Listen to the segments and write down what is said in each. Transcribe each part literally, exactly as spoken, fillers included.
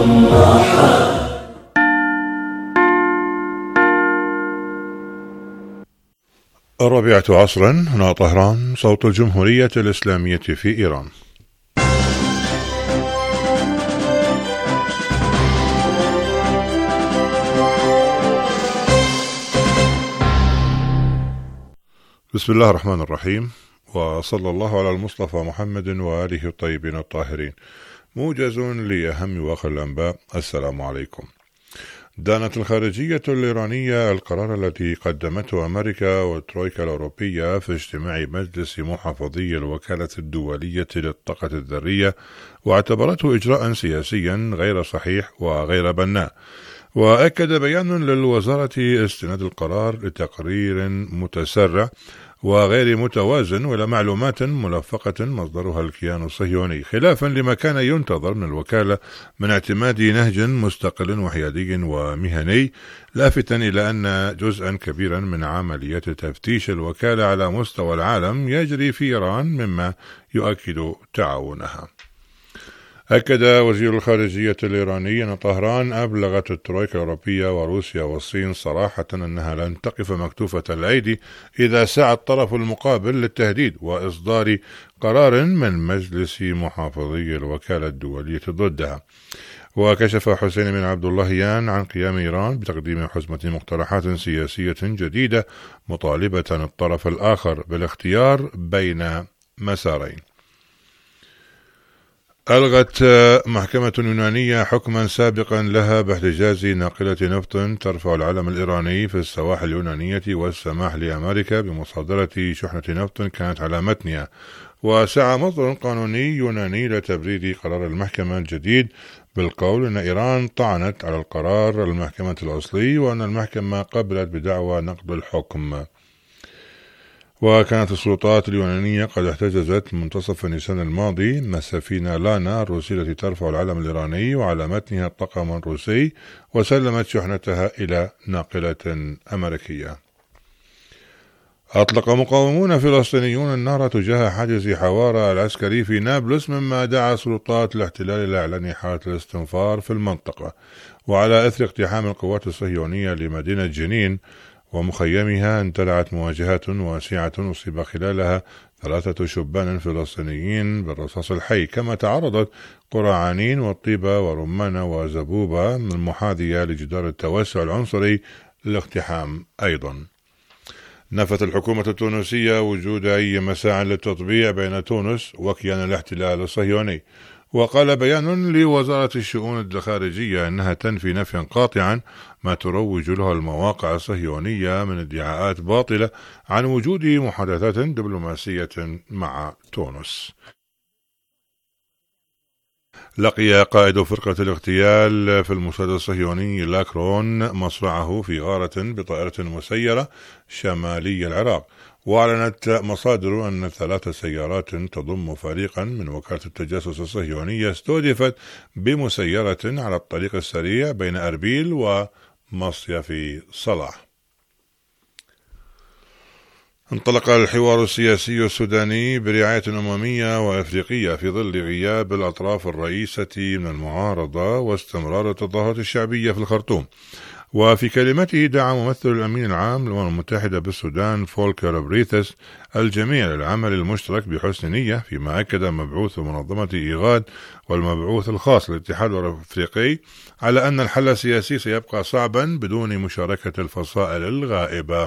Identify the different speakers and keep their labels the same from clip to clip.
Speaker 1: الرابعة عصرا، هنا طهران، صوت الجمهورية الإسلامية في إيران. بسم الله الرحمن الرحيم، وصلى الله على المصطفى محمد وآله الطيبين الطاهرين. موجز لأهم وآخر الأنباء. السلام عليكم. دانت الخارجية الإيرانية القرار الذي قدمته أمريكا والترويكا الأوروبية في اجتماع مجلس محافظي الوكالة الدولية للطاقة الذرية، واعتبرته إجراء سياسيا غير صحيح وغير بناء. وأكد بيان للوزارة استناد القرار لتقرير متسرع وغير متوازن وإلى معلومات ملفقة مصدرها الكيان الصهيوني، خلافا لما كان ينتظر من الوكالة من اعتماد نهج مستقل وحيادي ومهني، لافتا إلى أن جزءا كبيرا من عمليات تفتيش الوكالة على مستوى العالم يجري في إيران، مما يؤكد تعاونها. أكد وزير الخارجية الإيراني أن طهران أبلغت الترويكا الأوروبية وروسيا والصين صراحة أنها لن تقف مكتوفة الأيدي إذا سعى الطرف المقابل للتهديد وإصدار قرار من مجلس محافظي الوكالة الدولية ضدها. وكشف حسين بن عبد اللهيان عن قيام إيران بتقديم حزمة مقترحات سياسية جديدة مطالبة الطرف الآخر بالاختيار بين مسارين. ألغت محكمة يونانية حكما سابقا لها باحتجاز ناقلة نفط ترفع العلم الإيراني في السواحل اليونانية والسماح لأمريكا بمصادرة شحنة نفط كانت على متنها. وسعى مصدر قانوني يوناني لتبرير قرار المحكمة الجديد بالقول أن إيران طعنت على القرار المحكمة الأصلي، وأن المحكمة قبلت بدعوى نقض الحكم. وكانت السلطات اليونانية قد احتجزت منتصف نيسان الماضي مسافين لانا الروسية التي ترفع العلم الإيراني وعلى متنها الطاقم الروسي، وسلمت شحنتها إلى ناقلة أمريكية. أطلق مقاومون فلسطينيون النار تجاه حاجز حوارة العسكري في نابلس، مما دعا سلطات الاحتلال إلى إعلان حالة الاستنفار في المنطقة. وعلى إثر اقتحام القوات الصهيونية لمدينة جنين ومخيمها، اندلعت مواجهات واسعة أصيب خلالها ثلاثة شبان فلسطينيين بالرصاص الحي، كما تعرضت قرى عنين والطيبة ورمانة وزبوبة المحاذية لجدار التوسع العنصري للاقتحام أيضا. نفت الحكومة التونسية وجود أي مساعي للتطبيع بين تونس وكيان الاحتلال الصهيوني. وقال بيان لوزارة الشؤون الخارجية أنها تنفي نفيا قاطعا ما تروج له المواقع الصهيونية من ادعاءات باطلة عن وجود محادثات دبلوماسية مع تونس. لقي قائد فرقة الاغتيال في الموساد الصهيوني لاكرون مصرعه في غارة بطائرة مسيرة شمالي العراق. وأعلنت مصادر أن ثلاث سيارات تضم فريقا من وكالة التجسس الصهيونية استهدفت بمسيرة على الطريق السريع بين أربيل ومصيف صلاح. انطلق الحوار السياسي السوداني برعاية أممية وأفريقية في ظل غياب الأطراف الرئيسة من المعارضة واستمرار التظاهرات الشعبية في الخرطوم. وفي كلمته دعا ممثل الأمين العام للأمم المتحدة بالسودان فولكر بريثس الجميع للعمل المشترك بحسن نية، فيما أكد مبعوث منظمة إيغاد والمبعوث الخاص للاتحاد الأفريقي على أن الحل السياسي سيبقى صعبا بدون مشاركة الفصائل الغائبة.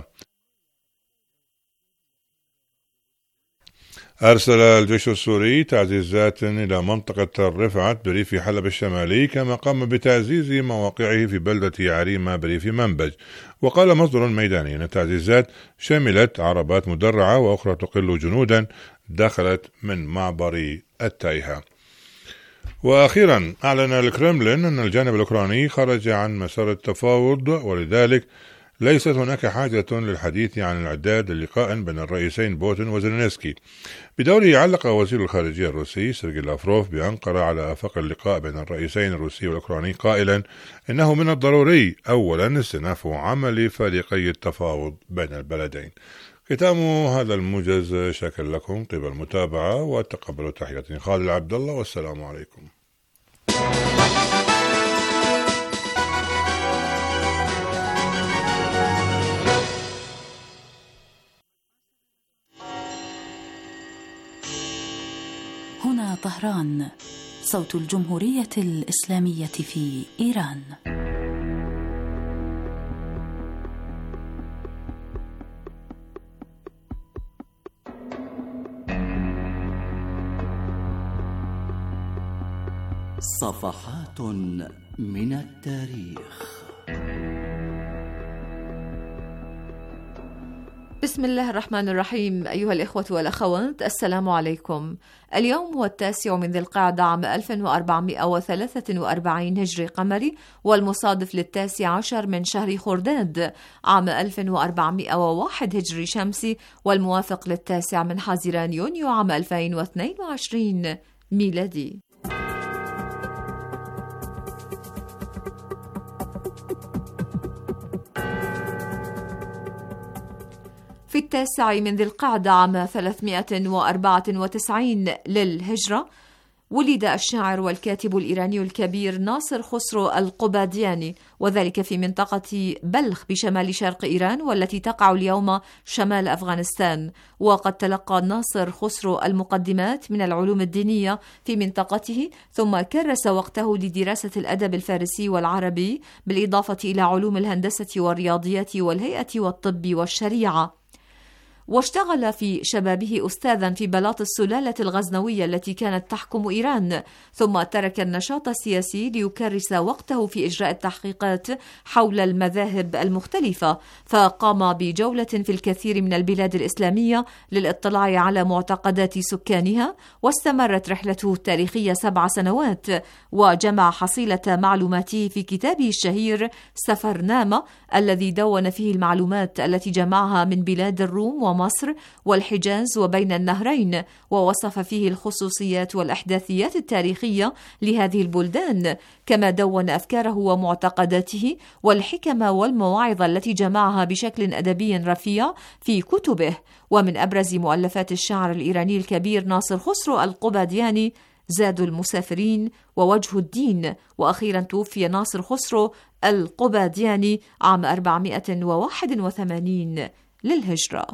Speaker 1: أرسل الجيش السوري تعزيزات إلى منطقة رفعت بريف حلب الشمالي، كما قام بتعزيز مواقعه في بلدة عريمة بريف منبج. وقال مصدر ميداني أن التعزيزات شملت عربات مدرعة وأخرى تقل جنودا دخلت من معبر التايهة. وأخيرا أعلن الكرملين أن الجانب الأوكراني خرج عن مسار التفاوض، ولذلك ليست هناك حاجة للحديث عن الإعداد للقاء بين الرئيسين بوتين وزيلينسكي. بدوره علق وزير الخارجية الروسي سيرجي لافروف بأنقرة على آفاق اللقاء بين الرئيسين الروسي والأوكراني، قائلا إنه من الضروري أولا استئناف عمل فريقي التفاوض بين البلدين. ختام هذا الموجز، شكر لكم طيب المتابعة وتقبلوا تحياتي خالد عبد الله، والسلام عليكم.
Speaker 2: طهران، صوت الجمهورية الإسلامية في إيران.
Speaker 3: صفحات من التاريخ.
Speaker 4: بسم الله الرحمن الرحيم. أيها الإخوة والأخوات، السلام عليكم. اليوم هو التاسع من ذي القعدة عام ألف وأربعمائة وثلاثة وأربعين هجري قمري، والمصادف للتاسع عشر من شهر خرداد عام ألف وأربعمائة وواحد هجري شمسي، والموافق للتاسع من حزيران يونيو عام ألفين واثنين وعشرين ميلادي. في التاسع من ذي القعدة عام ثلاثمائة وأربعة وتسعين للهجرة ولد الشاعر والكاتب الإيراني الكبير ناصر خسرو القبادياني، وذلك في منطقة بلخ بشمال شرق إيران، والتي تقع اليوم شمال أفغانستان. وقد تلقى ناصر خسرو المقدمات من العلوم الدينية في منطقته، ثم كرس وقته لدراسة الأدب الفارسي والعربي، بالإضافة إلى علوم الهندسة والرياضيات والهيئة والطب والشريعة. واشتغل في شبابه أستاذا في بلاط السلالة الغزنوية التي كانت تحكم إيران، ثم ترك النشاط السياسي ليكرس وقته في إجراء التحقيقات حول المذاهب المختلفة، فقام بجولة في الكثير من البلاد الإسلامية للاطلاع على معتقدات سكانها، واستمرت رحلته التاريخية سبع سنوات، وجمع حصيلة معلوماته في كتابه الشهير سفرنامة، الذي دون فيه المعلومات التي جمعها من بلاد الروم مصر والحجاز وبين النهرين، ووصف فيه الخصوصيات والأحداثيات التاريخية لهذه البلدان، كما دون أفكاره ومعتقداته والحكم والمواعظ التي جمعها بشكل أدبي رفيع في كتبه. ومن أبرز مؤلفات الشاعر الإيراني الكبير ناصر خسرو القبادياني زاد المسافرين ووجه الدين. وأخيرا توفي ناصر خسرو القبادياني عام أربعمائة وواحد وثمانين للهجرة.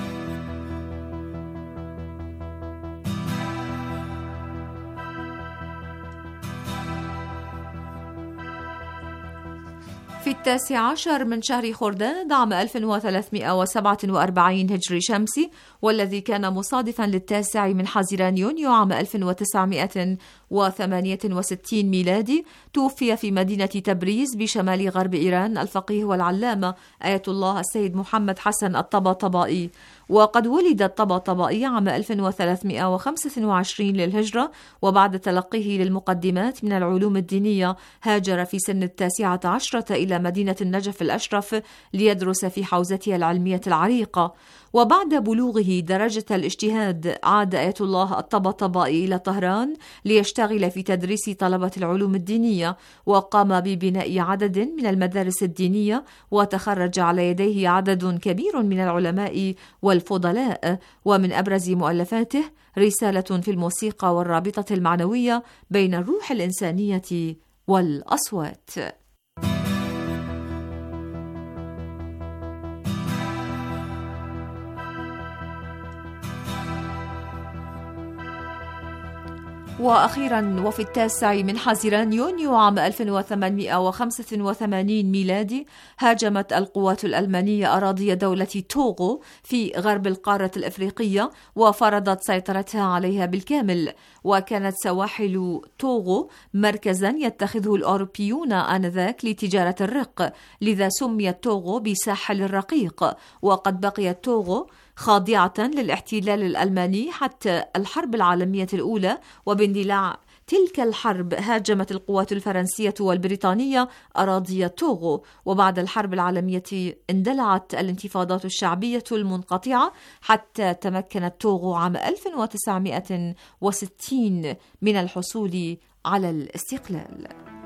Speaker 4: في التاسع عشر من شهر خرداد عام ألف وثلاثمائة وسبعة وأربعين هجري شمسي، والذي كان مصادفا للتاسع من حزيران يونيو عام ألف وتسعمائة وثمانية وستين ميلادي، توفي في مدينة تبريز بشمال غرب إيران الفقيه والعلامة آية الله السيد محمد حسن الطباطبائي. وقد ولد الطباطبائي عام ألف وثلاثمائة وخمسة وعشرين للهجرة، وبعد تلقيه للمقدمات من العلوم الدينية هاجر في سن التاسعة عشرة إلى مدينة النجف الأشرف ليدرس في حوزتها العلمية العريقة. وبعد بلوغه درجة الاجتهاد عاد آية الله الطباطبائي إلى طهران ليشتغل في تدريس طلبة العلوم الدينية، وقام ببناء عدد من المدارس الدينية، وتخرج على يديه عدد كبير من العلماء والفضلاء. ومن أبرز مؤلفاته رسالة في الموسيقى والرابطة المعنوية بين الروح الإنسانية والأصوات. وأخيرا وفي التاسع من حزيران يونيو عام ألف وثمانمائة وخمسة وثمانين ميلادي هاجمت القوات الألمانية أراضي دولة توغو في غرب القارة الإفريقية، وفرضت سيطرتها عليها بالكامل. وكانت سواحل توغو مركزا يتخذه الأوروبيون آنذاك لتجارة الرق، لذا سميت توغو بساحل الرقيق. وقد بقيت توغو خاضعة للاحتلال الألماني حتى الحرب العالمية الأولى، وباندلاع تلك الحرب هاجمت القوات الفرنسية والبريطانية أراضي توغو. وبعد الحرب العالمية اندلعت الانتفاضات الشعبية المنقطعة حتى تمكنت توغو عام ألف وتسعمائة وستين من الحصول على الاستقلال.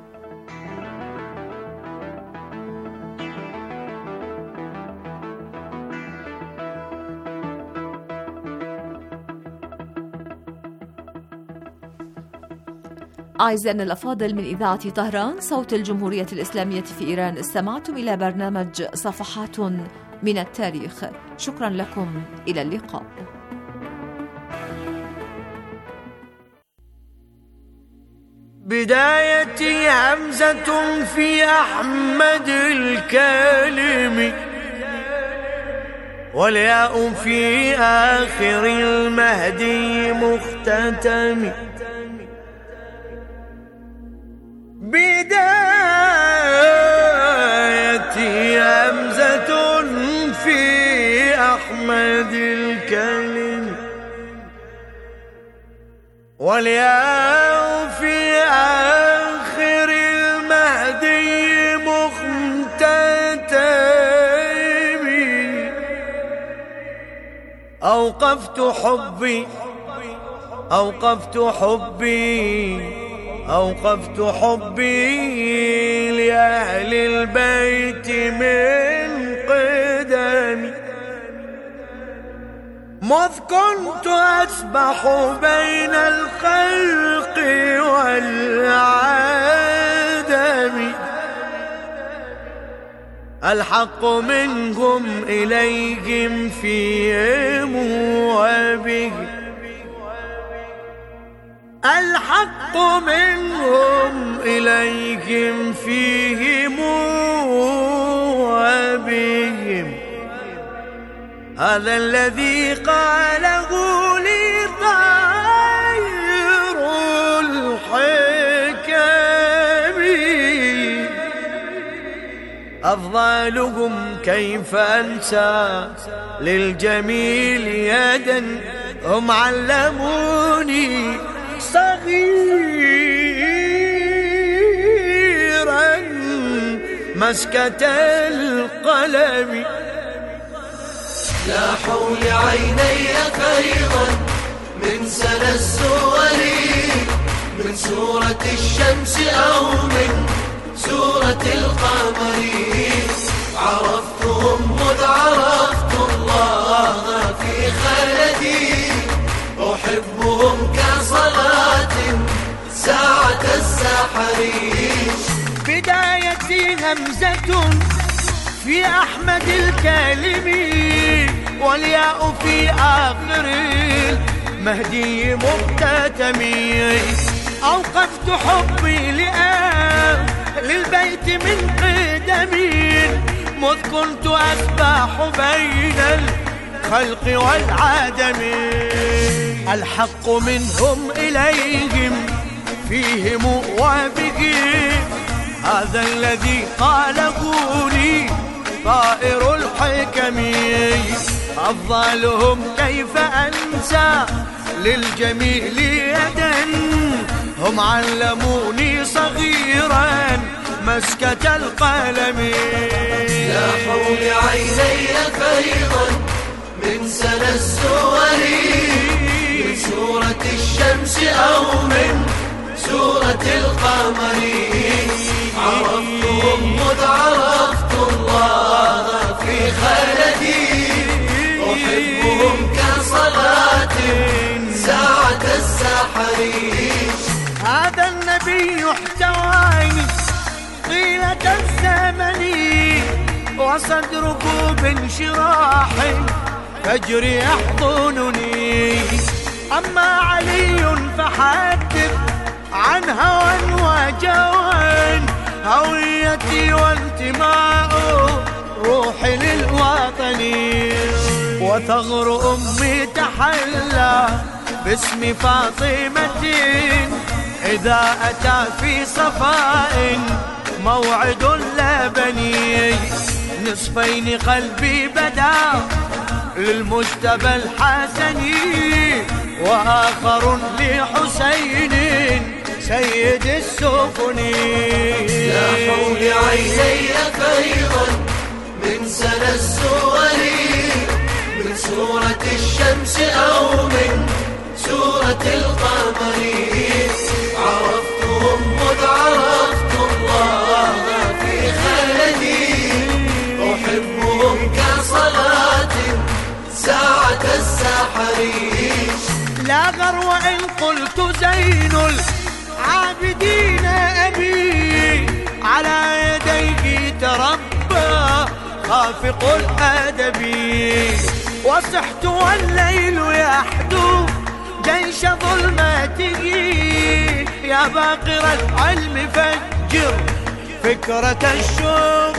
Speaker 4: أعزائنا الأفاضل، من إذاعة طهران صوت الجمهورية الإسلامية في إيران، استمعتم إلى برنامج صفحات من التاريخ. شكرا لكم، إلى اللقاء.
Speaker 5: بدايتي همزة في أحمد الكلم، والياء في آخر المهدي مختتم. بدايتي همزة في أحمد الكلم، والياء في آخر المهدي مختتم. أوقفت حبي أوقفت حبي أوقفت حبي لأهل البيت من قدمي، مذ كنت أسبح بين الخلق والعدم. الحق منهم إليهم فيهم وبهم، الحق منهم إليهم فيهم وبهم. هذا الذي قاله لي طائر الحكم، أفضالهم كيف أنسى للجميل يدا، هم علموني صغيرا مسكة القلم.
Speaker 6: لاحوا لعيني فيضا من سنى السور، من سورة الشمس أو من سورة القمر. عرفتهم مذ عرفت الله في خلدي، أحبهم كصلاة ساعة السحر.
Speaker 5: بدايتي همزة في أحمد الكلم، والياء في آخر المهدي مختتم. أوقفت حبي لأهل البيت من قدم، مذ كنت أسبح بين الخلق والعدم. الحق منهم إليهم فيهم وبهم، هذا الذي قاله لي طائر الحكم. أفضلهم كيف أنسى للجميل يدا، هم علموني صغيرا مسكة القلم.
Speaker 6: لاحوا لعيني فيضا من سنى السور، من سورة الشمس أو من سورة القمر. عرفتهم مذ عرفت الله في خلدي، أحبهم كصلاة ساعة السحر.
Speaker 5: هذا النبي احتواني طيلة الزمن، وصدره بانشراح فجري يحضنني. أما علي فحدث عن هوى وجوى، هويتي وانتماء روحي للوطن. وثغر أمي تحلى باسم فاطمة، إذا أتى في صفاء موعد لبني. نصفين قلبي بدا للمجتبى الحسني، وآخر لحسين سيد السفن.
Speaker 6: لاحوا لعيني فيضا من سنى السور، من سورة الشمس أو من سورة القمر. عرفتهم مذ عرفت الله في خلدي، أحبهم كصلاة ساعة السحر.
Speaker 5: لا غرو إن قلت زين العابدين أبي، على يديه تربى خافق الأدب. وصحت والليل يحدو جيش ظلمته يا باقر العلم فجر فكرة الشوب،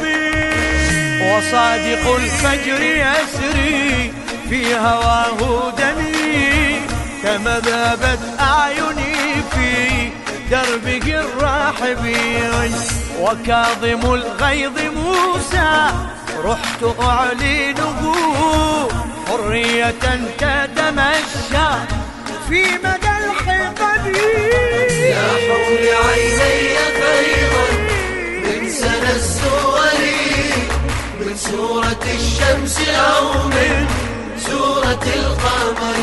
Speaker 5: وصادق الفجر يسري في هواه دمي كما ذابت أعيني في دربه الراحب، وكاظم الغيظ موسى رحت أعلنه حرية تتمشى في مدى الحقب.
Speaker 6: يا حول عيني فيضا من سنى السور، من سورة الشمس أو من سورة القمر،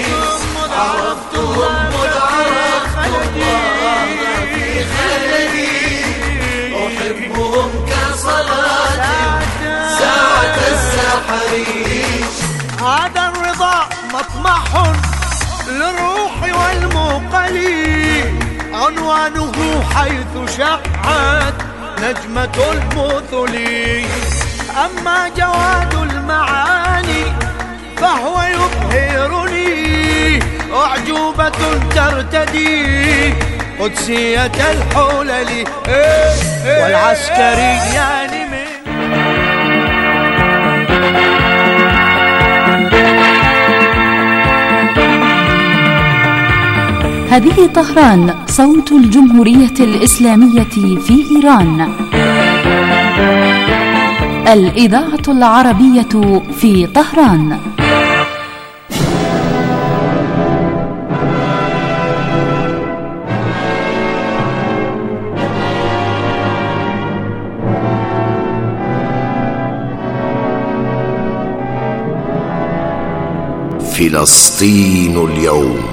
Speaker 6: عرفتهم مذ عرفت الله في خلدي، أحبهم كصلاة ساعة السحر.
Speaker 5: هذا الرضا مطمح للروح والمقل، عنوانه حيث شعت نجمة المثل، أما جواد المعاني فهو يبهرني أعجوبة ترتدي قدسية الحلل والعسكريان من
Speaker 2: هذه طهران، صوت الجمهورية الإسلامية في إيران، الإذاعة العربية في طهران.
Speaker 7: فلسطين اليوم.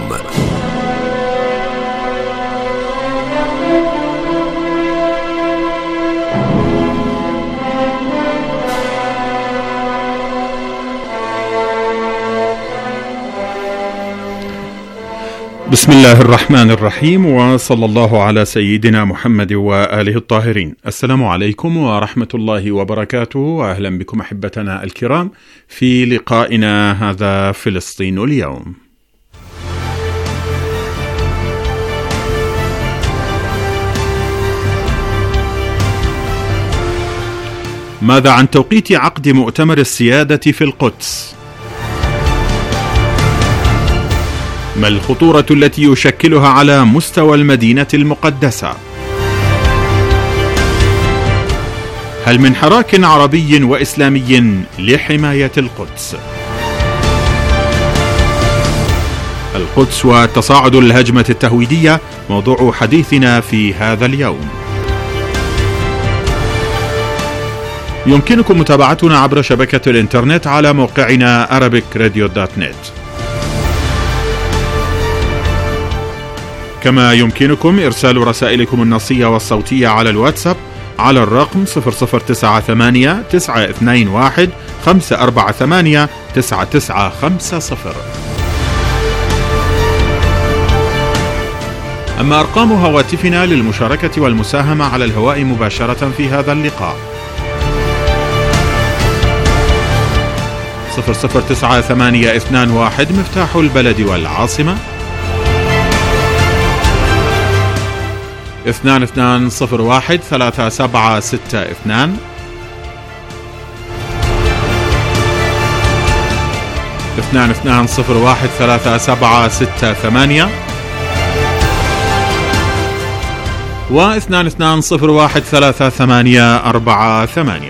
Speaker 8: بسم الله الرحمن الرحيم، وصلى الله على سيدنا محمد وآله الطاهرين. السلام عليكم ورحمة الله وبركاته، وأهلا بكم أحبتنا الكرام في لقائنا هذا فلسطين اليوم. ماذا عن توقيت عقد مؤتمر السيادة في القدس؟ ما الخطورة التي يشكلها على مستوى المدينة المقدسة؟ هل من حراك عربي وإسلامي لحماية القدس؟ القدس وتصاعد الهجمة التهويدية موضوع حديثنا في هذا اليوم. يمكنكم متابعتنا عبر شبكة الإنترنت على موقعنا أرابيك راديو دوت نت، كما يمكنكم إرسال رسائلكم النصية والصوتية على الواتساب على الرقم صفر صفر تسعة ثمانية تسعة اثنين واحد خمسة أربعة ثمانية تسعة تسعة خمسة صفر. أما أرقام هواتفنا للمشاركة والمساهمة على الهواء مباشرة في هذا اللقاء: صفر صفر تسعة ثمانية اثنان واحد مفتاح البلد والعاصمة، اثنان اثنان صفر واحد ثلاثة سبعة ستة اثنان، اثنان اثنان صفر واحد ثلاثة سبعة ستة ثمانية، واثنان اثنان صفر واحد ثلاثة ثمانية أربعة ثمانية.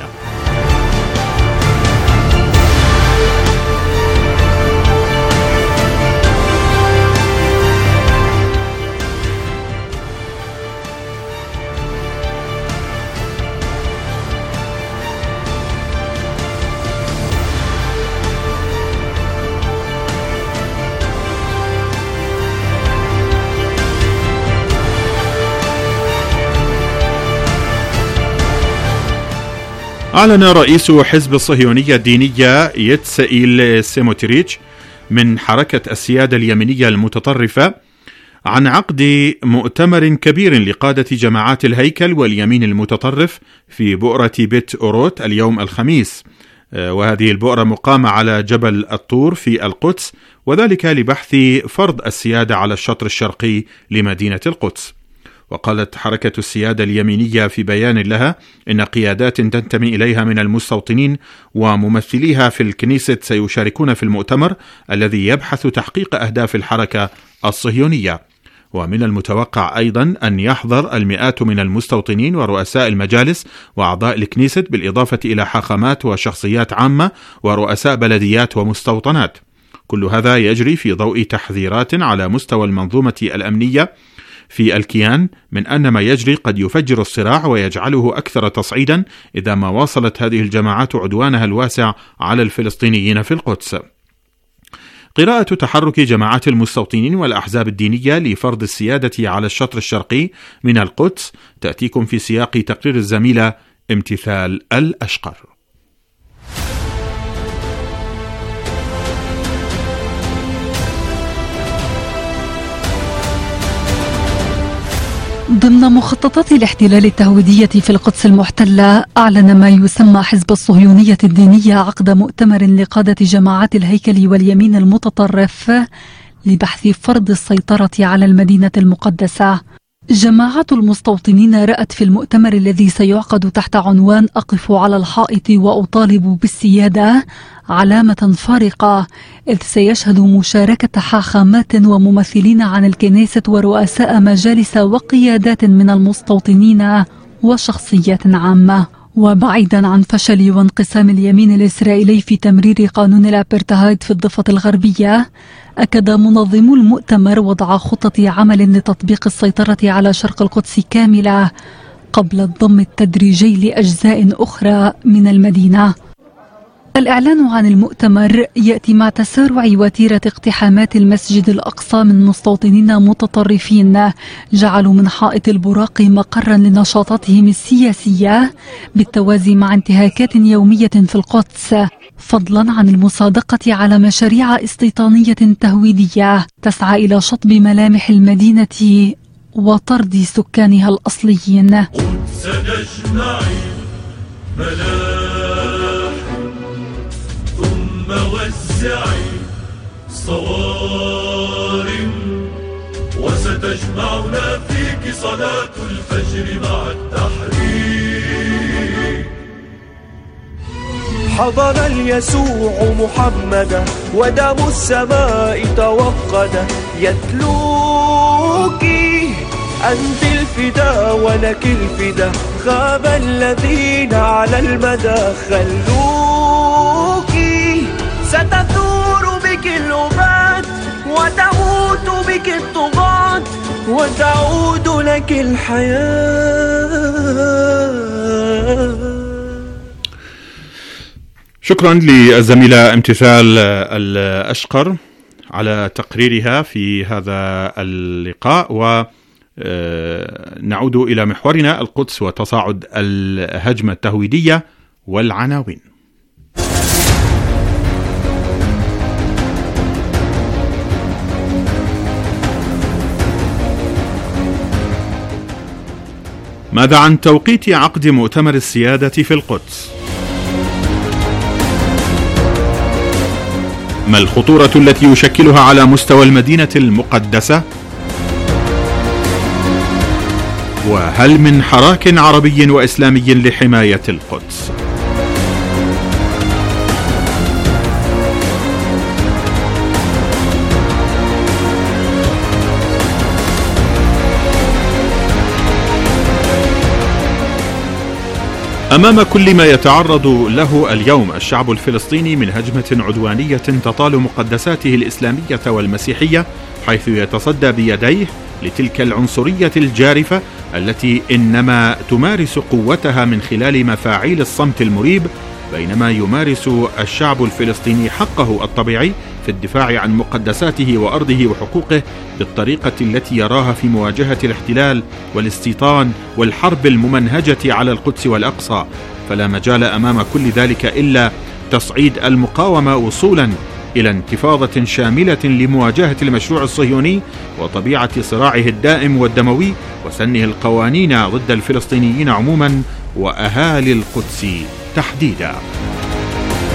Speaker 8: أعلن رئيس حزب الصهيونية الدينية يتسائيل سيموتريتش من حركة السيادة اليمينية المتطرفة عن عقد مؤتمر كبير لقادة جماعات الهيكل واليمين المتطرف في بؤرة بيت أوروت اليوم الخميس وهذه البؤرة مقامة على جبل الطور في القدس، وذلك لبحث فرض السيادة على الشطر الشرقي لمدينة القدس. وقالت حركة السيادة اليمينية في بيان لها إن قيادات تنتمي إليها من المستوطنين وممثليها في الكنيست سيشاركون في المؤتمر الذي يبحث تحقيق أهداف الحركة الصهيونية. ومن المتوقع أيضا أن يحضر المئات من المستوطنين ورؤساء المجالس وأعضاء الكنيست، بالإضافة إلى حاخامات وشخصيات عامة ورؤساء بلديات ومستوطنات. كل هذا يجري في ضوء تحذيرات على مستوى المنظومة الأمنية في الكيان من أن ما يجري قد يفجر الصراع ويجعله أكثر تصعيدا إذا ما واصلت هذه الجماعات عدوانها الواسع على الفلسطينيين في القدس. قراءة تحرك جماعات المستوطنين والأحزاب الدينية لفرض السيادة على الشطر الشرقي من القدس تأتيكم في سياق تقرير الزميلة امتثال الأشقر.
Speaker 9: ضمن مخططات الاحتلال التهويدية في القدس المحتلة، أعلن ما يسمى حزب الصهيونية الدينية عقد مؤتمر لقادة جماعات الهيكل واليمين المتطرف لبحث فرض السيطرة على المدينة المقدسة. جماعات المستوطنين رأت في المؤتمر الذي سيعقد تحت عنوان أقف على الحائط وأطالب بالسيادة علامة فارقة، إذ سيشهد مشاركة حاخامات وممثلين عن الكنيسة ورؤساء مجالس وقيادات من المستوطنين وشخصيات عامة. وبعيدا عن فشل وانقسام اليمين الإسرائيلي في تمرير قانون الأبرتهايد في الضفة الغربية، أكد منظمو المؤتمر وضع خطة عمل لتطبيق السيطرة على شرق القدس كاملة قبل الضم التدريجي لأجزاء أخرى من المدينة. الإعلان عن المؤتمر يأتي مع تسارع وتيرة اقتحامات المسجد الأقصى من مستوطنين متطرفين جعلوا من حائط البراق مقرا لنشاطاتهم السياسية، بالتوازي مع انتهاكات يومية في القدس، فضلا عن المصادقة على مشاريع استيطانية تهويدية تسعى إلى شطب ملامح المدينة وطرد سكانها الأصليين.
Speaker 6: سنجمع ملاح ثم وزعي صوارم، وستجمعنا فيك صلاة الفجر مع التحرير.
Speaker 5: حضر اليسوع محمدا ودم السماء توقد، يتلوك أنت الفدا ولك الفدا، خاب الذين على المدى خلوك، ستثور بك الأباد وتموت بك الطغاة وتعود لك الحياة.
Speaker 8: شكرا للزميلة امتثال الأشقر على تقريرها في هذا اللقاء. ونعود إلى محورنا القدس وتصاعد الهجمة التهويدية والعناوين. ماذا عن توقيت عقد مؤتمر السيادة في القدس؟ ما الخطورة التي يشكلها على مستوى المدينة المقدسة؟ وهل من حراك عربي وإسلامي لحماية القدس؟ أمام كل ما يتعرض له اليوم الشعب الفلسطيني من هجمة عدوانية تطال مقدساته الإسلامية والمسيحية، حيث يتصدى بيديه لتلك العنصرية الجارفة التي إنما تمارس قوتها من خلال مفاعيل الصمت المريب، بينما يمارس الشعب الفلسطيني حقه الطبيعي في الدفاع عن مقدساته وأرضه وحقوقه بالطريقة التي يراها في مواجهة الاحتلال والاستيطان والحرب الممنهجة على القدس والأقصى. فلا مجال أمام كل ذلك إلا تصعيد المقاومة وصولا إلى انتفاضة شاملة لمواجهة المشروع الصهيوني وطبيعة صراعه الدائم والدموي وسنه القوانين ضد الفلسطينيين عموما وأهالي القدس تحديدا.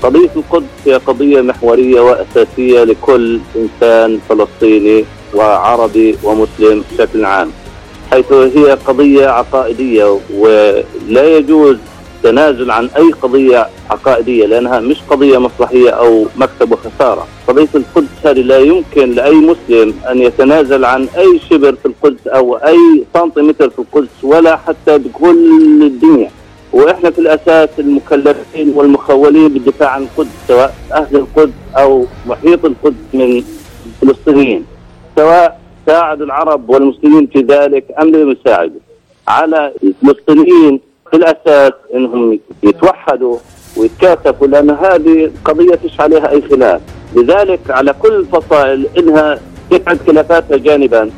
Speaker 10: قضية القدس هي قضية محورية وأساسية لكل إنسان فلسطيني وعربي ومسلم بشكل عام، حيث هي قضية عقائدية ولا يجوز تنازل عن أي قضية عقائدية، لأنها مش قضية مصلحية أو مكسب وخسارة. قضية القدس هذه لا يمكن لأي مسلم أن يتنازل عن أي شبر في القدس أو أي سنتيمتر في القدس ولا حتى بكل الدنيا. وإحنا في الأساس المكلفين والمخولين بالدفاع عن القدس، سواء أهل القدس أو محيط القدس من الفلسطينيين، سواء ساعد العرب والمسلمين في ذلك أم لم يساعدوا. على الفلسطينيين في الأساس أنهم يتوحدوا ويتكاتفوا، لأن هذه قضية فيش عليها أي خلاف. لذلك على كل الفصائل إنها تبعد خلافاتها جانبا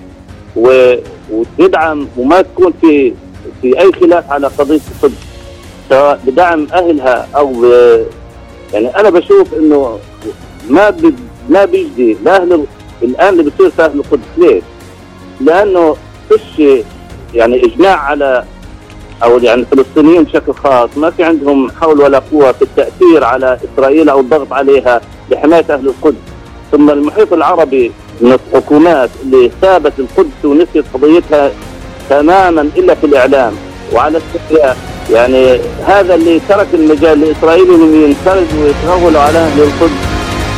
Speaker 10: وتدعم وما تكون في في أي خلاف على قضية القدس، سواء بدعم أهلها أو يعني أنا بشوف إنه ما ب... ما بيجدي لأهل الآن اللي بيصير في أهل القدس. ليش؟ لأنه فيش يعني إجماع على أو يعني الفلسطينيين بشكل خاص ما في عندهم حول ولا قوة في التأثير على إسرائيل أو الضغط عليها لحماية أهل القدس. ثم المحيط العربي من الحكومات اللي سابت القدس ونسيت قضيتها تماما إلا في الإعلام وعلى السوريا، يعني هذا اللي ترك المجال لإسرائيل انهم ينفردوا ويتغولوا على أهل القدس.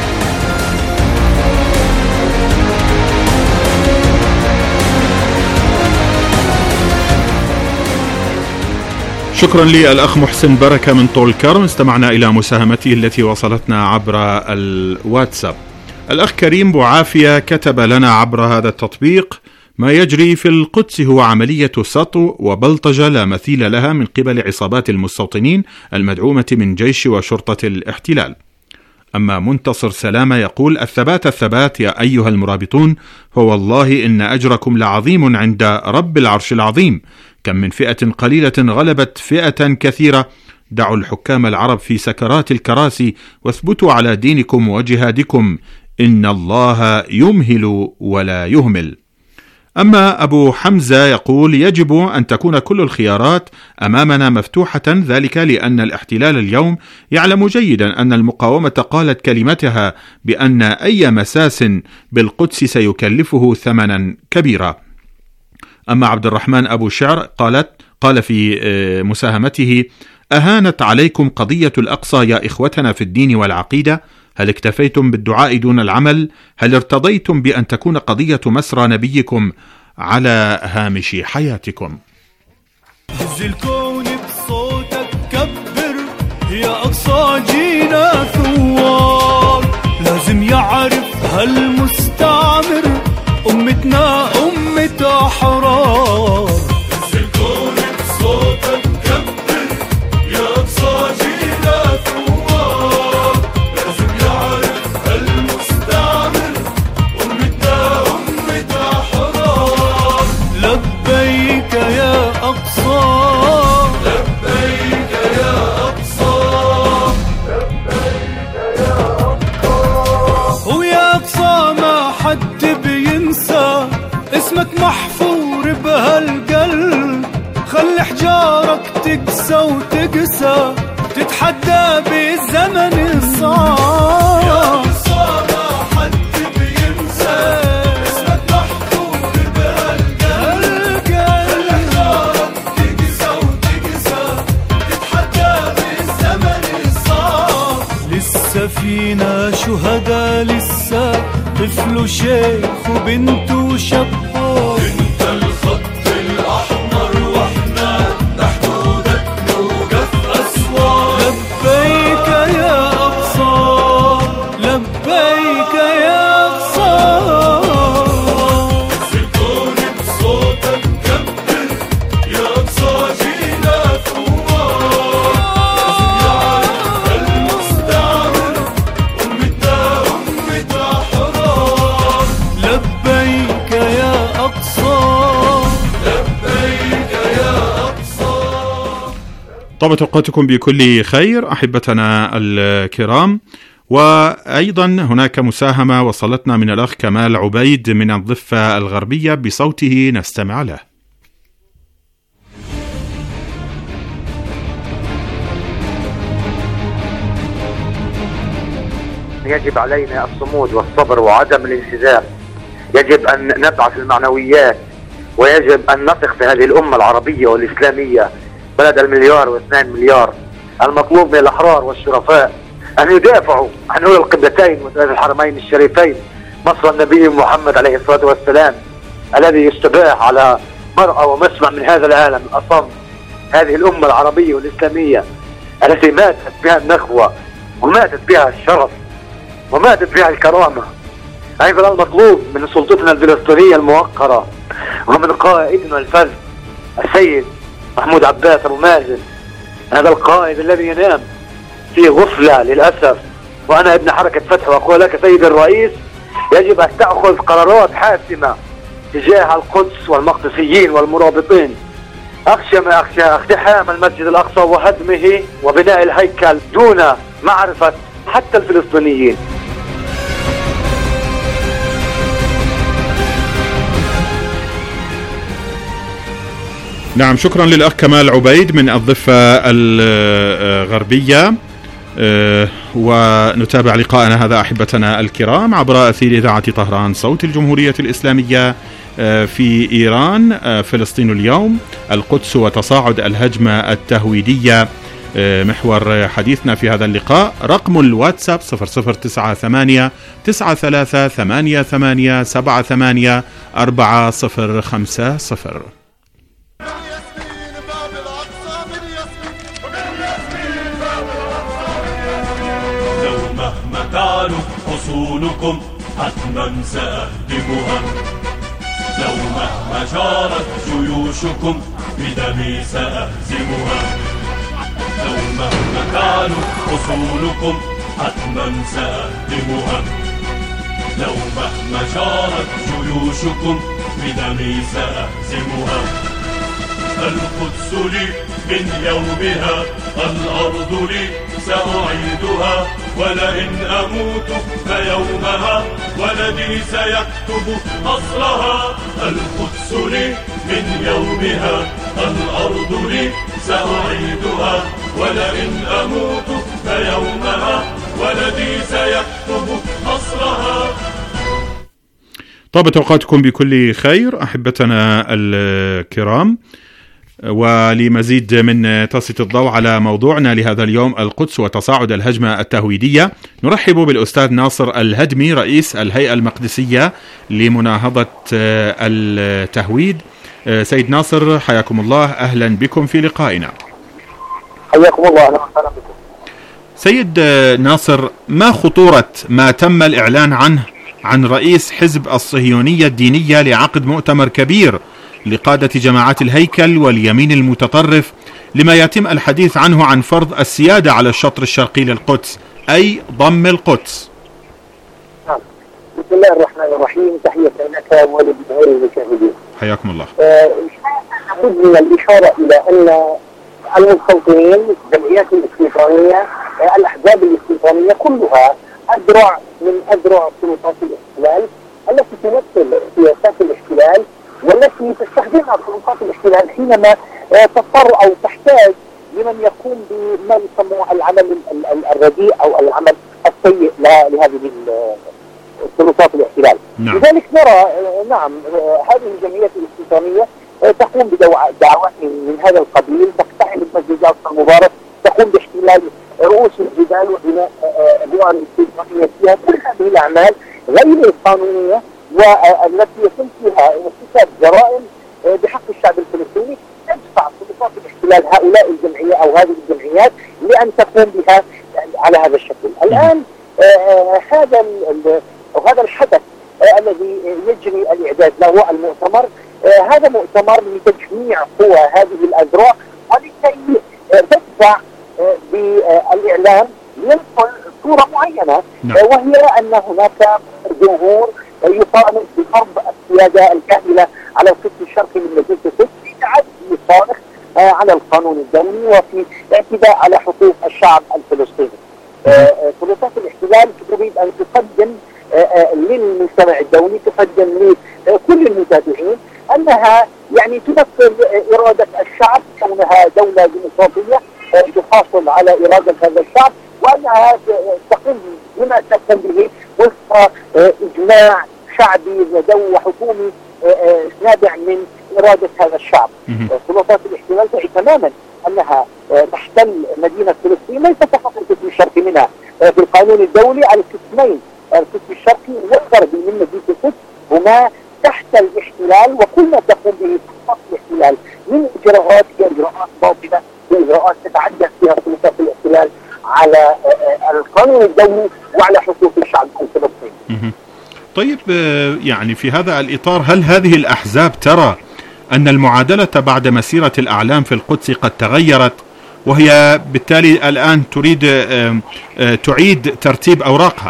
Speaker 8: شكرا للأخ محسن بركة من طول كرم. استمعنا إلى مساهمته التي وصلتنا عبر الواتساب. الأخ كريم بوعافية كتب لنا عبر هذا التطبيق: ما يجري في القدس هو عملية سطو وبلطجة لا مثيل لها من قبل عصابات المستوطنين المدعومة من جيش وشرطة الاحتلال. أما منتصر سلامة يقول: الثبات الثبات يا أيها المرابطون، فوالله إن أجركم لعظيم عند رب العرش العظيم. كم من فئة قليلة غلبت فئة كثيرة. دعوا الحكام العرب في سكرات الكراسي واثبتوا على دينكم وجهادكم، إن الله يمهل ولا يهمل. أما أبو حمزة يقول: يجب أن تكون كل الخيارات أمامنا مفتوحة، ذلك لأن الاحتلال اليوم يعلم جيدا أن المقاومة قالت كلمتها بأن أي مساس بالقدس سيكلفه ثمنا كبيرا. أما عبد الرحمن أبو شعر قالت قال في مساهمته: أهانت عليكم قضية الأقصى يا إخوتنا في الدين والعقيدة؟ هل اكتفيتم بالدعاء دون العمل؟ هل ارتضيتم بأن تكون قضية مسرى نبيكم على هامش حياتكم؟
Speaker 5: هز الكون بصوتك كبر يا أقصى جينا ثوار، لازم يعرف هالمستعمر أمتنا أمة أحرار. هز الكون بصوتك كبر يا أقصى جينا ثوار، لازم يعرف هالمستعمر أمتنا أمة أحرار. لبيك يا أقصى، لبيك يا أقصى، لبيك يا أقصى. ويا أقصى ما حد بينسى اسمك محفور بهالقلب، خلي حجارك تقسى وتقسى تتحدى بالزمن الصعب. يا أقصى ما حد بينسى اسمك محفور بهالقلب، خلي حجارك تقسى وتقسى تتحدى بالزمن الصعب. لسه فينا شهداء، لسه طفل وشيخ وبنت وشباب. انت الخط الأحمر واحنا لحدودك نوقف أسوار. لبيك يا أقصى، لبيك يا أقصى. الكون بصوتك كبر يا أقصى جينا ثوار، لازم يعرف المستعمر أمتنا أمة أحرار. لبيك يا أقصى، لبيك يا أقصى.
Speaker 8: طابت أوقاتكم بكل خير أحبتنا الكرام. وأيضا هناك مساهمة وصلتنا من الأخ كمال عبيد من الضفة الغربية بصوته نستمع له.
Speaker 11: يجب علينا الصمود والصبر وعدم الانهزام. يجب أن نبعث المعنويات، ويجب أن نثق في هذه الأمة العربية والإسلامية بلد المليار واثنين مليار. المطلوب من الأحرار والشرفاء أن يدافعوا عن أولى القبلتين وثلاث الحرمين الشريفين، مصر النبي محمد عليه الصلاة والسلام الذي يستباح على مرأى ومسمع من هذا العالم الأصم. هذه الأمة العربية والإسلامية التي ماتت بها النخوة وماتت بها الشرف وماتت بها الكرامة. أيضا المطلوب من سلطتنا الفلسطينية الموقرة ومن قائدنا الفذ السيد محمود عباس أبو مازن، هذا القائد الذي ينام في غفلة للأسف، وأنا ابن حركة فتح وأقول لك سيد الرئيس يجب أن تأخذ قرارات حاسمة تجاه القدس والمقدسيين والمرابطين. أخشى ما أخشى اقتحام المسجد الأقصى وهدمه وبناء الهيكل دون معرفة حتى الفلسطينيين.
Speaker 8: نعم، شكرا للأخ كمال عبيد من الضفة الغربية. ونتابع لقاءنا هذا أحبتنا الكرام عبر أثير إذاعة طهران صوت الجمهورية الإسلامية في إيران. فلسطين اليوم، القدس وتصاعد الهجمة التهويدية محور حديثنا في هذا اللقاء. رقم الواتساب صفر صفر تسعة ثمانية تسعة ثلاثة ثمانية ثمانية سبعة ثمانية أربعة صفر خمسة صفر.
Speaker 6: حصونكم حتما سأهدمها، لو مهما جارت جيوشكم بدمي سأهزمها، لو مهما كانت حصونكم حتما سأهدمها، لو مهما جارت جيوشكم بدمي سأهزمها. القدس لي من يومها، الأرض لي سأعيدها، ولئن أموت فيومها ولدي سيكتب أصلها. القدس لي من يومها، الأرض لي سأعيدها، ولئن أموت فيومها ولدي سيكتب أصلها.
Speaker 8: طابت أوقاتكم بكل خير أحبتنا الكرام، ولمزيد من تسليط الضوء على موضوعنا لهذا اليوم القدس وتصاعد الهجمة التهويدية، نرحب بالأستاذ ناصر الهدمي رئيس الهيئة المقدسية لمناهضة التهويد. سيد ناصر حياكم الله، أهلا بكم في لقائنا.
Speaker 11: حياكم الله، أهلا وسهلا بكم.
Speaker 8: سيد ناصر، ما خطورة ما تم الإعلان عنه عن رئيس حزب الصهيونية الدينية لعقد مؤتمر كبير لقادة جماعات الهيكل واليمين المتطرف لما يتم الحديث عنه عن فرض السيادة على الشطر الشرقي للقدس، أي ضم القدس؟
Speaker 11: نعم. بسم الله الرحمن الرحيم، تحية لك ولجمهور المشاهدين.
Speaker 8: حياكم الله.
Speaker 11: لابد من الإشارة إلى أن المستوطنين، الجمعيات الاستيطانية، الأحزاب الاستيطانية كلها أذرع من أذرع سلطات الاحتلال التي تمثل سياسات الاحتلال والتي تستخدمها سلطات الاحتلال حينما تضطر أو تحتاج لمن يقوم بما يسموه العمل الرديء أو العمل السيء لهذه سلطات الاحتلال.
Speaker 8: نعم.
Speaker 11: لذلك نرى نعم هذه الجمعيات الاستيطانية تقوم بدعوات من هذا القبيل، تقتحم المسجد الأقصى المبارك، تقوم باحتلال رؤوس الجبال وبناء ادوار استيطانية فيها. كل هذه الأعمال غير القانونية والتي يتم فيها ارتكاب جرائم بحق الشعب الفلسطيني تدفع سلطات الاحتلال هؤلاء الجمعية أو هذه الجمعيات لأن تقوم بها على هذا الشكل. الآن آه هذا أو هذا الحدث آه الذي يجري الإعداد له المؤتمر، آه هذا مؤتمر لتجميع قوى هذه الأذرع ولكي آه تدفع آه بالإعلام ينقل صورة معينة.
Speaker 8: نعم.
Speaker 11: آه وهي أن هناك جمهور يطالب بفرض السيادة الكاملة على القسم الشرقي من مدينة القدس في تعدي صارخ آه على القانون الدولي وفي اعتداء على حقوق الشعب الفلسطيني. سلطات آه الاحتلال تريد أن تقدم آه آه للمجتمع الدولي، تقدم لكل المتابعين أنها يعني تمثل إرادة الشعب كونها دولة ديمقراطية
Speaker 12: تحافظ على إرادة هذا الشعب، وأنها تقوم بما تقوم به وفق إجماع شعبي وحكومي نابع من إرادة هذا الشعب. سلطات الاحتلال تعي تماما أنها تحتل مدينة فلسطين ليس فقط القسم الشرقي منها، في القانون الدولي على القسمين القسم الشرقي والغربي من مدينة القدس هما تحت الاحتلال، وكل ما تقوم به سلطات الاحتلال من إجراءات هي إجراءات باطلة، إجراءات تتعدى فيها سلطات الاحتلال على القانون الدولي وعلى حقوق الشعب الفلسطيني.
Speaker 8: طيب يعني في هذا الإطار هل هذه الأحزاب ترى أن المعادلة بعد مسيرة الأعلام في القدس قد تغيرت، وهي بالتالي الآن تريد تعيد ترتيب أوراقها؟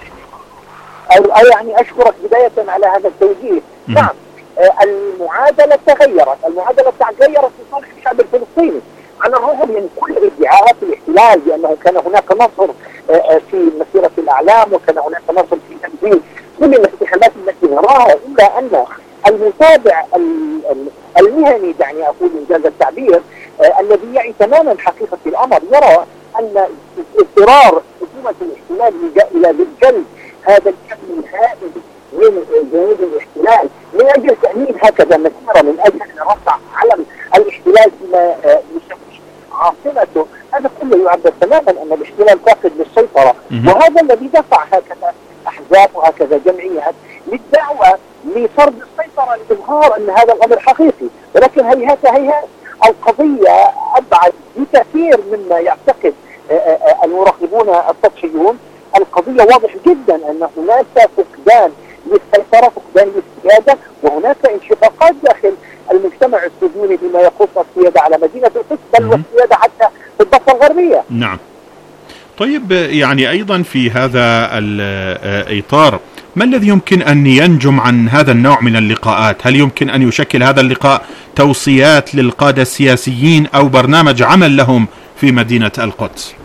Speaker 12: يعني أشكرك بداية على هذا التوجيه. نعم، المعادلة تغيرت، المعادلة تغيرت لصالح الشعب الفلسطيني على الرغم من كل ادعاءات الاحتلال بأنه كان هناك نصر في مسيرة الأعلام وكان هناك نصر في تنفيذ كل الاقتحامات التي نراها، إلا أن المتابع المهني دعني أقول إنجاز التعبير الذي يعي تماما حقيقة الأمر يرى أن اضطرار حكومة الاحتلال إلى جلب هذا الكم الهائل من جنود الاحتلال من أجل تأمين هكذا مسيرة، من أجل رفع علم الاحتلال فيما يسمى عاصمته، هذا كله يعبر تماما أن الاحتلال فاقد للسيطرة، وهذا الذي دفع هكذا أحزاب وهكذا جمعيات للدعوة لفرض السيطرة لإظهار أن هذا الأمر حقيقي. ولكن هيهات هيهات القضية أبعد بكثير مما يعتقد المراقبون السطحيون. القضية واضح جدا أن هناك فقدان للسيطرة، فقدان للسيادة، وهناك انشقاقات داخل المجتمع السوري بما يخص السيادة على مدينة القدس بل والسيادة حتى في الضفة الغربية.
Speaker 8: نعم. طيب يعني أيضا في هذا الإطار ما الذي يمكن أن ينجم عن هذا النوع من اللقاءات؟ هل يمكن أن يشكل هذا اللقاء توصيات للقادة السياسيين أو برنامج عمل لهم في مدينة القدس؟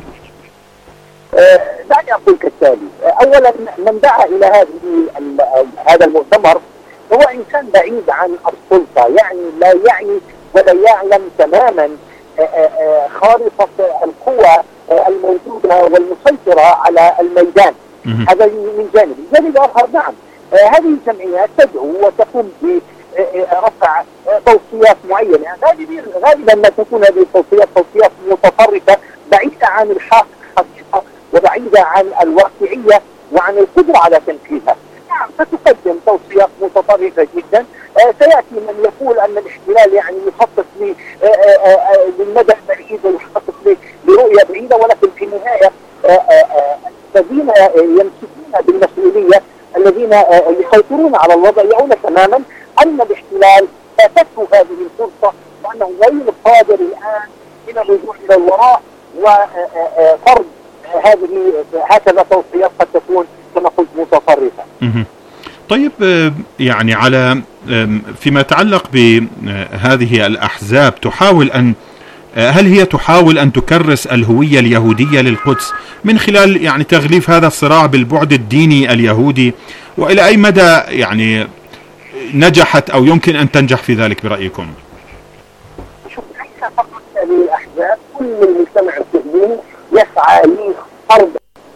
Speaker 12: دعني أقول كالتالي. أولا من دعا إلى هذه هذا المؤتمر هو إنسان بعيد عن السلطة، يعني لا يعني ولا يعلم تماما خارطة القوى الموجودة والمسيطرة على الميدان. هذا من جانب. الجانب الآخر نعم هذه الجمعيات تدعو وتقوم برفع توصيات معينة، يعني غالبا ما تكون هذه التوصيات توصيات متطرفة بعيدة عن الحقيقة وبعيدة عن الواقعية وعن القدرة على تنفيذها. نعم ستقدم توصيات متطرفة جدا. آه سيأتي من يقول أن الاحتلال يعني يخطط للمدى البعيد ويخطط لرؤية بعيدة، ولكن في النهاية الذين يمسكون بالمسؤولية الذين يسيطرون على الوضع يعون تماما أن الاحتلال فاتته هذه الفرصة وأنه غير قادر الآن من الرجوع إلى الوراء وفرض هذه هكذا توصيات قد تكون كما قلت متطرفة.
Speaker 8: طيب يعني على فيما يتعلق بهذه الأحزاب تحاول أن هل هي تحاول أن تكرس الهوية اليهودية للقدس من خلال يعني تغليف هذا الصراع بالبعد الديني اليهودي، وإلى أي مدى يعني نجحت أو يمكن أن تنجح في ذلك برأيكم؟
Speaker 12: شوف ليس فقط هذه الأحزاب، كل المجتمع السوري يسعى لفرض